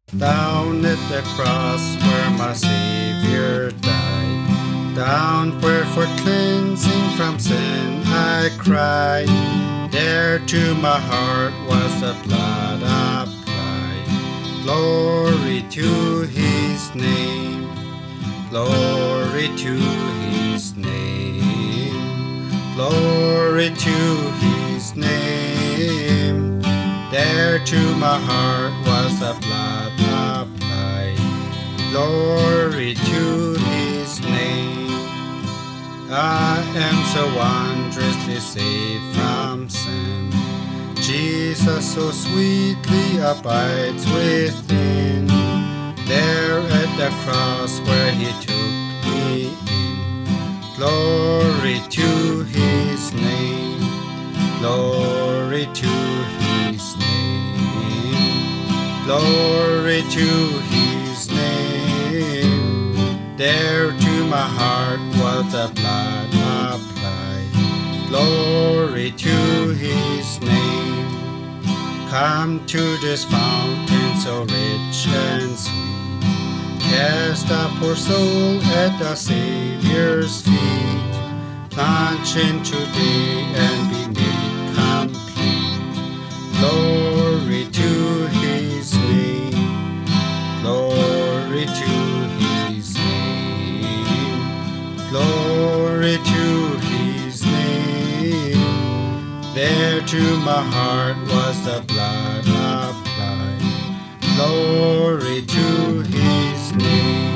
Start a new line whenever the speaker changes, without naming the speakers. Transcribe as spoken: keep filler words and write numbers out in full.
Down at the cross where my Savior died, down where for cleansing from sin I cried, there to my heart was the blood applied. Glory to His name, glory to His name, glory to His name. There to my heart was the blood applied. Glory to His name. I am so wondrously saved from sin. Jesus so sweetly abides within. There at the cross where He took me in. Glory to His name. Glory to His name. Glory to His name. There to my heart was the blood applied. Glory to His name. Come to this fountain so rich and sweet. Cast a poor soul at the Savior's feet. Plunge in today and be made complete. Glory to His name. Glory to His name. Glory to His name. There to my heart was the blood applied. Glory to His name.